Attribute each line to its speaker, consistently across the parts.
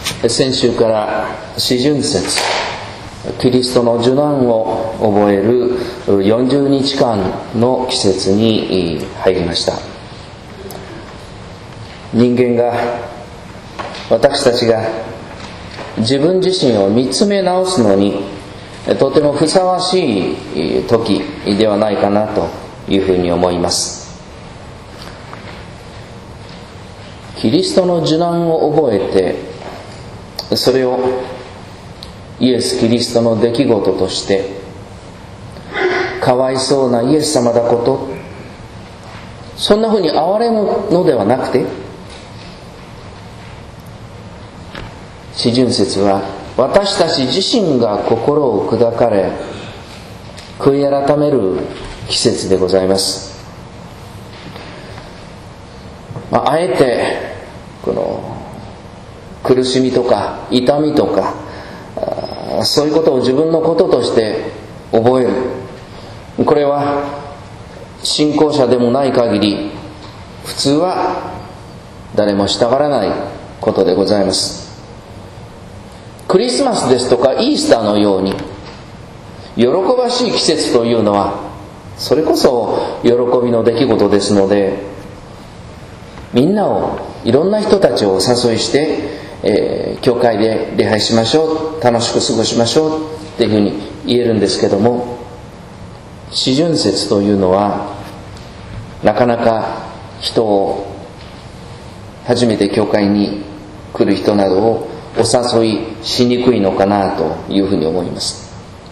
Speaker 1: 先週から四旬節、キリストの受難を覚える40日間の季節に入りました。人間が、私たちが自分自身を見つめ直すのにとてもふさわしい時ではないかなというふうに思います。キリストの受難を覚えて、それをイエス・キリストの出来事として、かわいそうなイエス様だこと、そんなふうに哀れむのではなくて、四旬節は私たち自身が心を砕かれ、悔い改める季節でございます。あえてこの苦しみとか痛みとか、そういうことを自分のこととして覚える。これは信仰者でもない限り普通は誰もしたがらないことでございます。クリスマスですとかイースターのように喜ばしい季節というのは、それこそ喜びの出来事ですので、みんなを、いろんな人たちをお誘いして、教会で礼拝しましょう、楽しく過ごしましょうっていうふうに言えるんですけども、四旬節というのはなかなか人を、初めて教会に来る人などをお誘いしにくいのかなというふうに思います。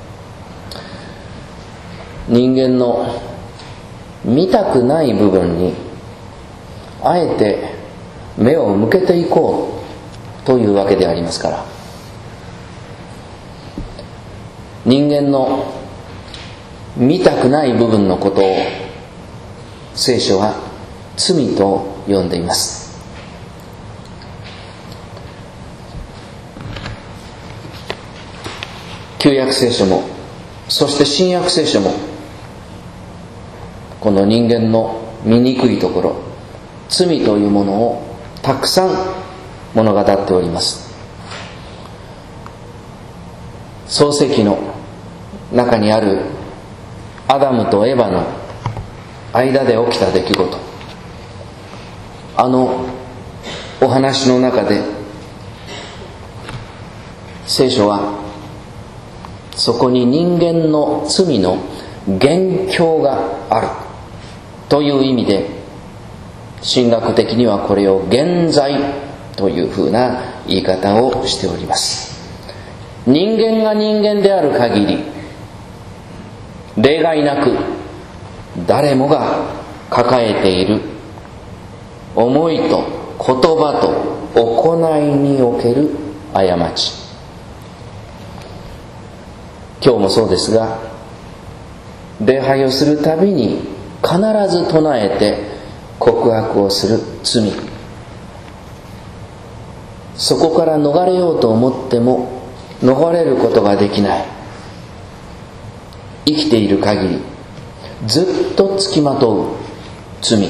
Speaker 1: 人間の見たくない部分にあえて目を向けていこうというわけでありますから、人間の見たくない部分のことを聖書は罪と呼んでいます。旧約聖書も、そして新約聖書も、この人間の醜いところ、罪というものをたくさん物語っております。創世記の中にあるアダムとエバの間で起きた出来事、あのお話の中で聖書はそこに人間の罪の元凶があるという意味で、神学的にはこれを現在というふうな言い方をしております。人間が人間である限り、例外なく誰もが抱えている思いと言葉と行いにおける過ち、今日もそうですが、礼拝をするたびに必ず唱えて告白をする罪、そこから逃れようと思っても逃れることができない、生きている限りずっとつきまとう罪。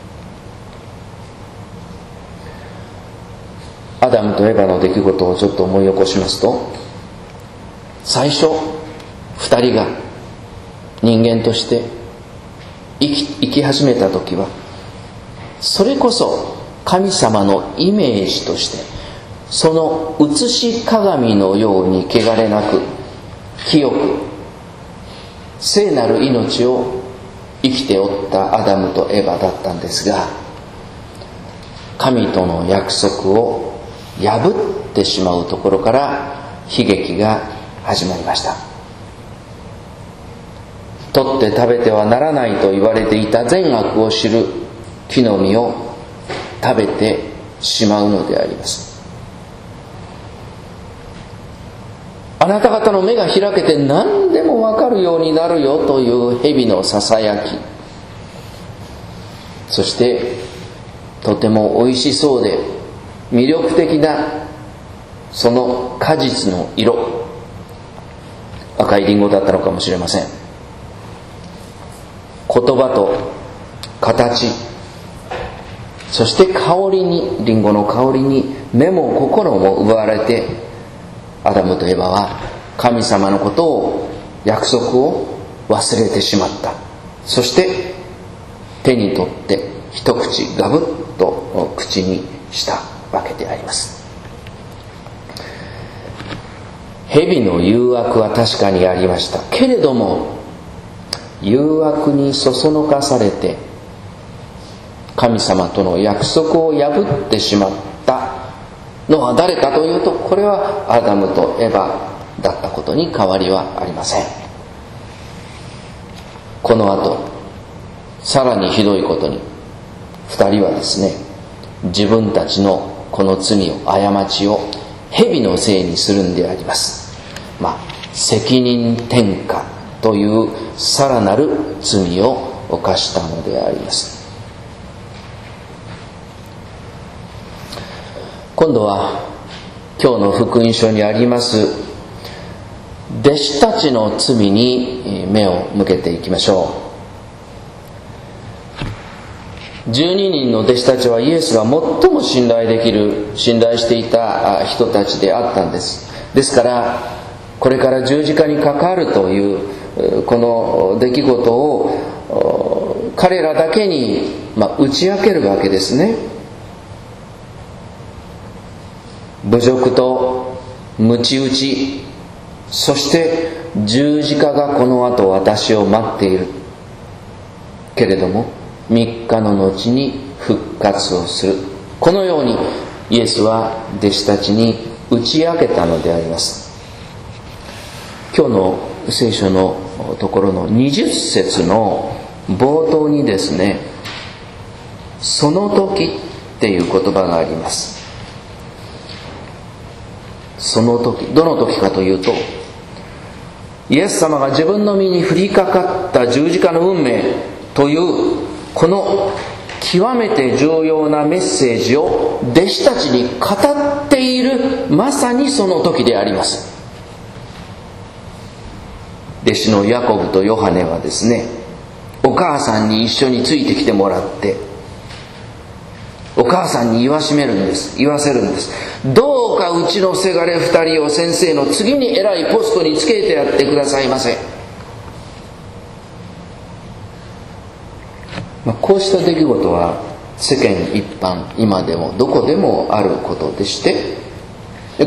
Speaker 1: アダムとエバの出来事をちょっと思い起こしますと、最初二人が人間として生き始めた時は、それこそ神様のイメージとして、その写し鏡のように汚れなく清く聖なる命を生きておったアダムとエバだったんですが、神との約束を破ってしまうところから悲劇が始まりました。取って食べてはならないと言われていた善悪を知る木の実を食べてしまうのであります。あなた方の目が開けて何でも分かるようになるよという蛇のささやき、そしてとてもおいしそうで魅力的なその果実の色、赤いリンゴだったのかもしれません。言葉と形、 そしてリンゴの香りに目も心も奪われて、アダムとエバは神様のことを、約束を忘れてしまった。そして手に取って一口ガブッと口にしたわけであります。蛇の誘惑は確かにありましたけれども、誘惑にそそのかされて神様との約束を破ってしまったのは誰かというと、これはアダムとエバだったことに変わりはありません。この後さらにひどいことに、二人はですね、自分たちのこの罪を、過ちを蛇のせいにするんであります。責任転嫁というさらなる罪を犯したのであります。今度は今日の福音書にあります弟子たちの罪に目を向けていきましょう。12人の弟子たちはイエスが最も信頼していた人たちであったんです。ですからこれから十字架にかかるというこの出来事を彼らだけに打ち明けるわけですね。侮辱と鞭打ち、そして十字架がこの後私を待っているけれども3日の後に復活をする、このようにイエスは弟子たちに打ち明けたのであります。今日の聖書のところの20節の冒頭にですね、その時っていう言葉があります。その時、どの時かというと、イエス様が自分の身に降りかかった十字架の運命というこの極めて重要なメッセージを弟子たちに語っている、まさにその時であります。弟子のヤコブとヨハネはですね、お母さんに一緒についてきてもらって、お母さんに言わせるんです。どうかうちのせがれ2人を先生の次に偉いポストにつけてやってくださいませ。こうした出来事は世間一般、今でもどこでもあることでして、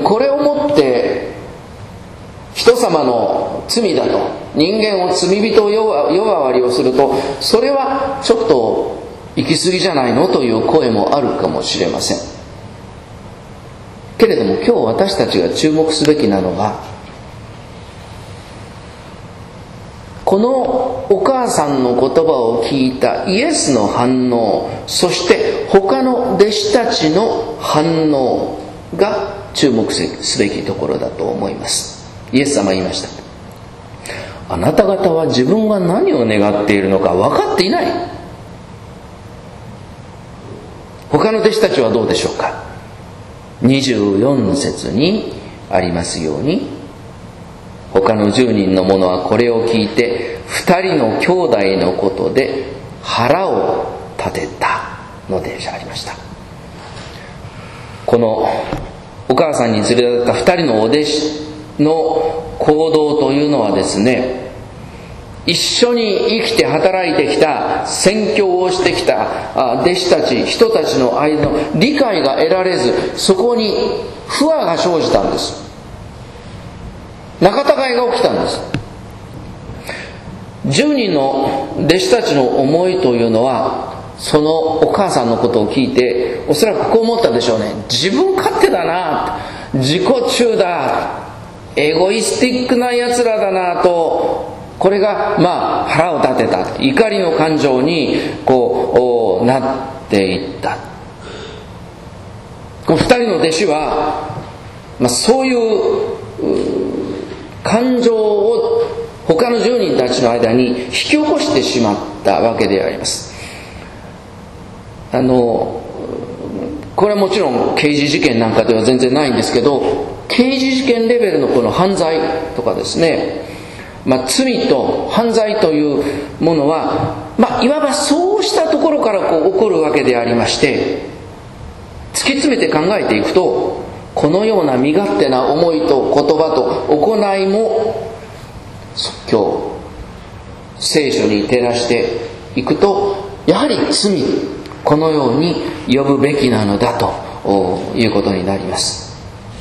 Speaker 1: これをもって人様の罪だと、人間を罪人を呼ばわりをすると、それはちょっと行き過ぎじゃないのという声もあるかもしれませんけれども、今日私たちが注目すべきなのは、このお母さんの言葉を聞いたイエスの反応、そして他の弟子たちの反応が注目すべきところだと思います。イエス様は言いました。あなた方は自分が何を願っているのか分かっていない。他の弟子たちはどうでしょうか。24節にありますように、他の10人の者はこれを聞いて2人の兄弟のことで腹を立てたのでありました。このお母さんに連れられた2人のお弟子の行動というのはですね、一緒に生きて働いてきた、宣教をしてきた弟子たち、人たちの間の理解が得られず、そこに不和が生じたんです。仲違いが起きたんです。10人の弟子たちの思いというのは、そのお母さんのことを聞いておそらくこう思ったでしょうね。自分勝手だな、自己中だ、エゴイスティックなやつらだなと、これが腹を立てた、怒りの感情になっていった。この2人の弟子は、そういう感情を他の10人たちの間に引き起こしてしまったわけであります。これはもちろん刑事事件なんかでは全然ないんですけど、刑事事件レベルのこの犯罪とかですね、罪と犯罪というものは、いわば総したところから起こるわけでありまして、突き詰めて考えていくと、このような身勝手な思いと言葉と行いも今日聖書に照らしていくと、やはり罪、このように呼ぶべきなのだということになります。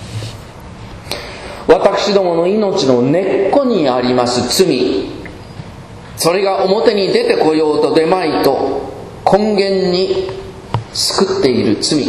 Speaker 1: 私どもの命の根っこにあります罪、それが表に出てこようと出まいと根源に救っている罪、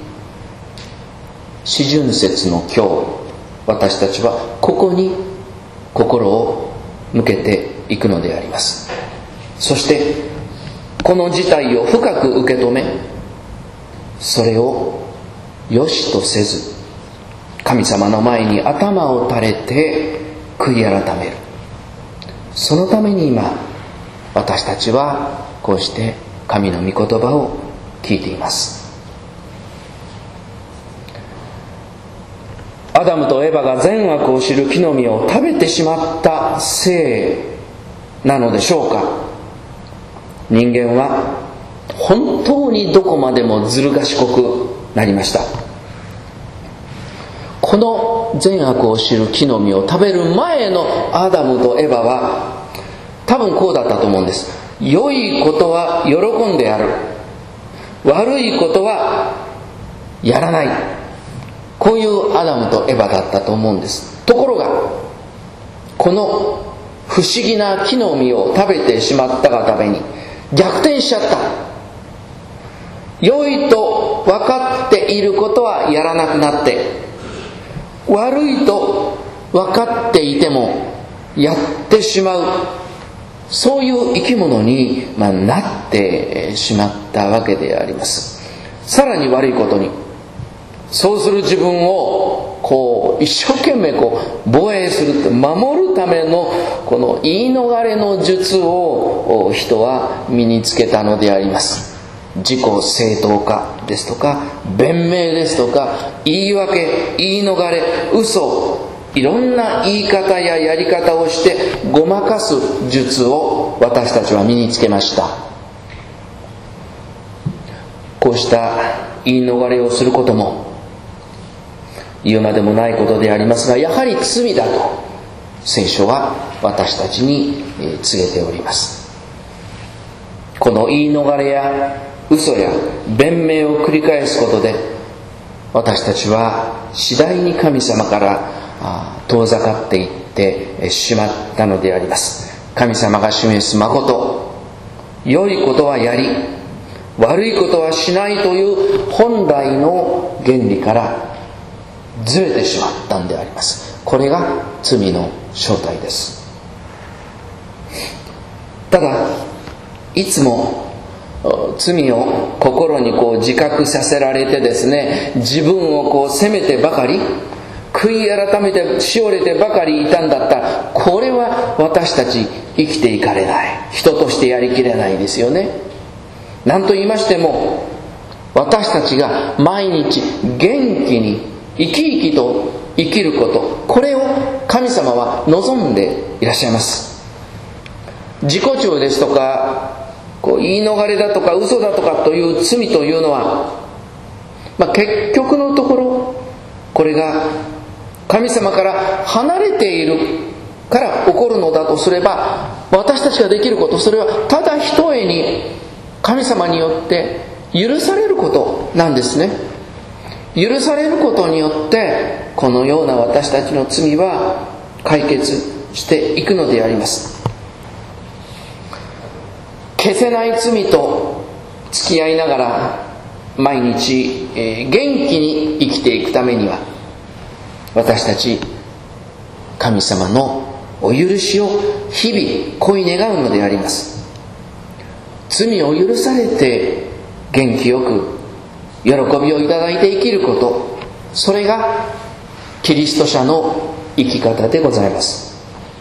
Speaker 1: 四旬節の今日、私たちはここに心を向けていくのであります。そしてこの事態を深く受け止め、それを良しとせず、神様の前に頭を垂れて悔い改める。そのために今私たちはこうして神の御言葉を聞いています。アダムとエバが善悪を知る木の実を食べてしまったせいなのでしょうか。人間は本当にどこまでもずる賢くなりました。この善悪を知る木の実を食べる前のアダムとエバは多分こうだったと思うんです。良いことは喜んでやる、悪いことはやらない、こういうアダムとエバだったと思うんです。ところがこの不思議な木の実を食べてしまったがために逆転しちゃった。良いと分かっていることはやらなくなって、悪いと分かっていてもやってしまう、そういう生き物になってしまったわけであります。さらに悪いことに、そうする自分を一生懸命防衛する、守るためのこの言い逃れの術を人は身につけたのであります。自己正当化ですとか、弁明ですとか、言い訳、言い逃れ、嘘、いろんな言い方ややり方をしてごまかす術を私たちは身につけました。こうした言い逃れをすることも言うまでもないことでありますが、やはり罪だと聖書は私たちに告げております。この言い逃れや嘘や弁明を繰り返すことで、私たちは次第に神様から遠ざかっていってしまったのであります。神様が示す誠、良いことはやり、悪いことはしないという本来の原理からずれてしまったんであります。これが罪の正体です。ただいつも罪を心に自覚させられてですね、自分を責めてばかり、悔い改めてしおれてばかりいたんだったら、これは私たち生きていかれない、人としてやりきれないですよね。何と言いましても、私たちが毎日元気に生き生きと生きること、これを神様は望んでいらっしゃいます。自己中ですとか言い逃れだとか嘘だとかという罪というのは、結局のところこれが神様から離れているから起こるのだとすれば、私たちができること、それはただひとえに神様によって許されることなんですね。許されることによってこのような私たちの罪は解決していくのであります。消せない罪と付き合いながら毎日元気に生きていくためには、私たち神様のお許しを日々恋願うのであります。罪を許されて元気よく喜びをいただいて生きること、それがキリスト者の生き方でございます。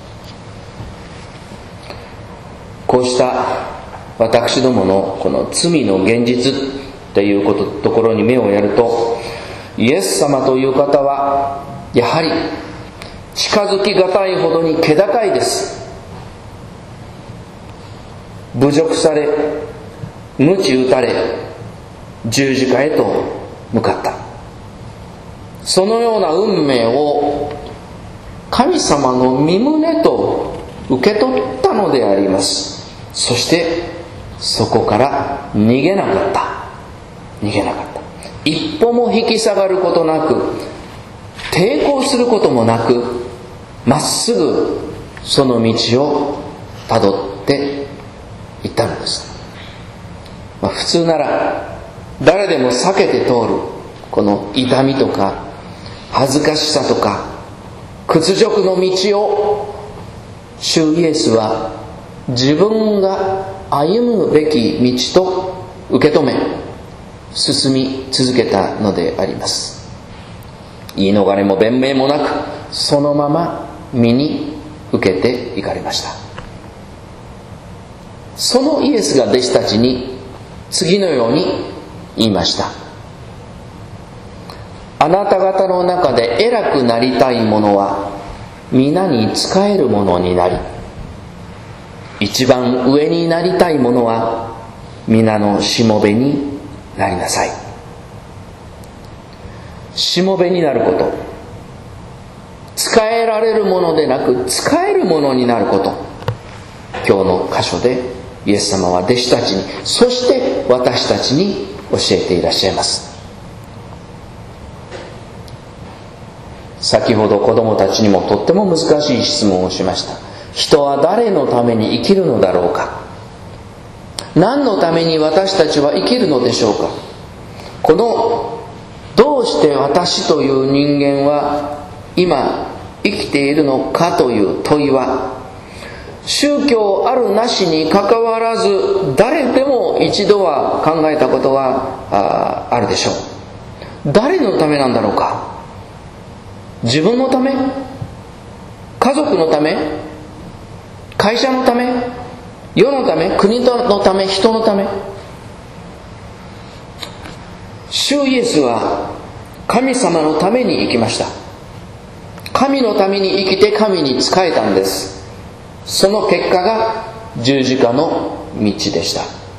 Speaker 1: こうした私どものこの罪の現実というところに目をやると、イエス様という方はやはり近づきがたいほどに気高いです。侮辱され、 鞭打たれ十字架へと向かった。そのような運命を神様の御胸と受け取ったのであります。そしてそこから逃げなかった。一歩も引き下がることなく、抵抗することもなく、まっすぐその道をたどっていったのです。普通なら誰でも避けて通るこの痛みとか恥ずかしさとか屈辱の道を、主イエスは自分が歩むべき道と受け止め進み続けたのであります。言い逃れも弁明もなく、そのまま身に受けていかれました。そのイエスが弟子たちに次のように言いました。あなた方の中で偉くなりたい者は皆に仕える者になり、一番上になりたい者は皆のしもべになりなさい。しもべになること、仕えられるものでなく仕えるものになること、今日の箇所でイエス様は弟子たちに、そして私たちに教えていらっしゃいます。先ほど子供たちにもとっても難しい質問をしました。人は誰のために生きるのだろうか。何のために私たちは生きるのでしょうか。このどうして私という人間は今生きているのかという問いは、宗教あるなしにかかわらず誰でも一度は考えたことはあるでしょう。誰のためなんだろうか。自分のため、家族のため、会社のため、世のため、国のため、人のため。主イエスは神様のために生きました。神のために生きて神に仕えたんです。その結果が十字架の道でした。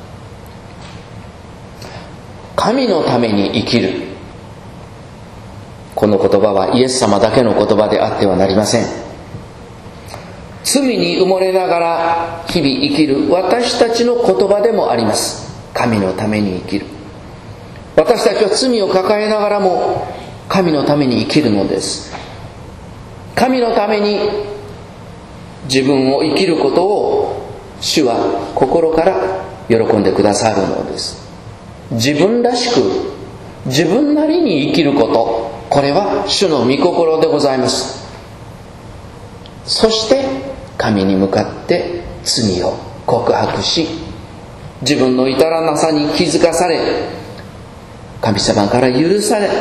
Speaker 1: 神のために生きる、この言葉はイエス様だけの言葉であってはなりません。罪に埋もれながら日々生きる私たちの言葉でもあります。神のために生きる。私たちは罪を抱えながらも神のために生きるのです。神のために自分を生きることを主は心から喜んでくださるのです。自分らしく自分なりに生きること、これは主の御心でございます。そして神に向かって罪を告白し、自分の至らなさに気づかされ、神様から許され、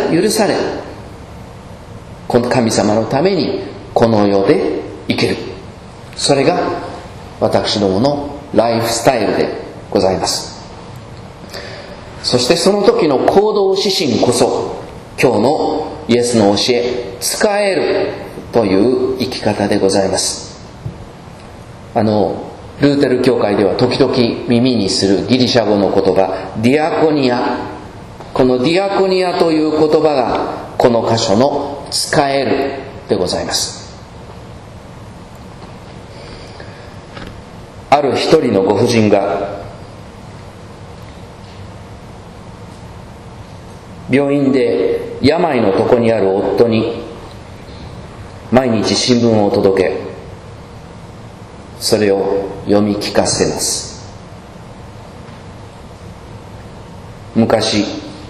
Speaker 1: この神様のためにこの世で生きる。それが私どものライフスタイルでございます。そしてその時の行動指針こそ今日のイエスの教え、仕えるという生き方でございます。ルーテル教会では時々耳にするギリシャ語の言葉、ディアコニア。このディアコニアという言葉がこの箇所の仕えるでございます。ある一人のご婦人が病院で病の床にある夫に毎日新聞を届け、それを読み聞かせます。昔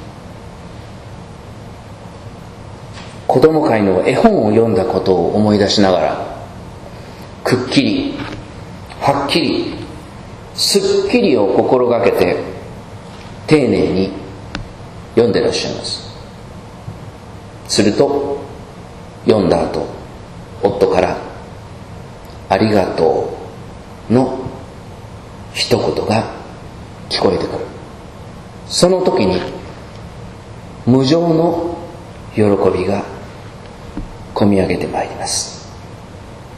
Speaker 1: 子供会の絵本を読んだことを思い出しながら、くっきりはっきりすっきりを心がけて丁寧に読んでらっしゃいます。すると読んだ後、夫からありがとうの一言が聞こえてくる。その時に無常の喜びがこみ上げてまいります。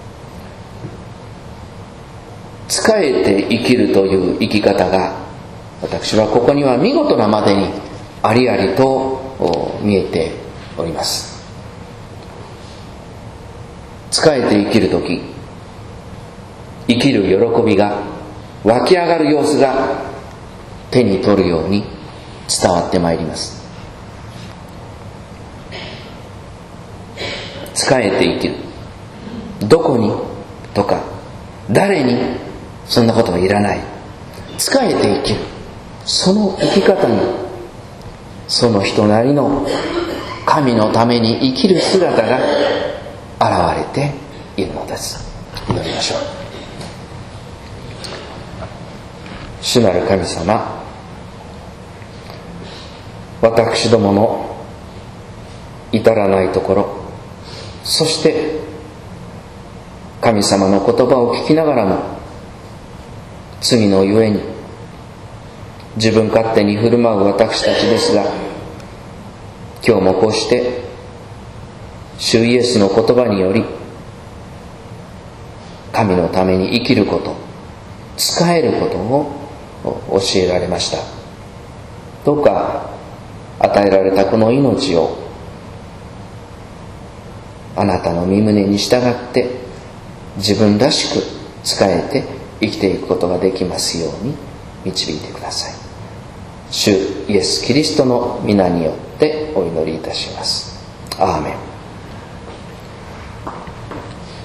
Speaker 1: 仕えて生きるという生き方が私はここには見事なまでにありありと見えております。仕えて生きるとき、生きる喜びが湧き上がる様子が手に取るように伝わってまいります。仕えて生きる、どこにとか誰に、そんなことはいらない。仕えて生きる、その生き方にその人なりの神のために生きる姿が現れているのです。祈りましょう。主なる神様、私どもの至らないところ、そして神様の言葉を聞きながらも罪のゆえに自分勝手に振る舞う私たちですが、今日もこうして主イエスの言葉により神のために生きること、仕えることを教えられました。どうか与えられたこの命をあなたの御胸に従って自分らしく仕えて生きていくことができますように導いてください。主イエス・キリストの皆によってお祈りいたします。アーメン。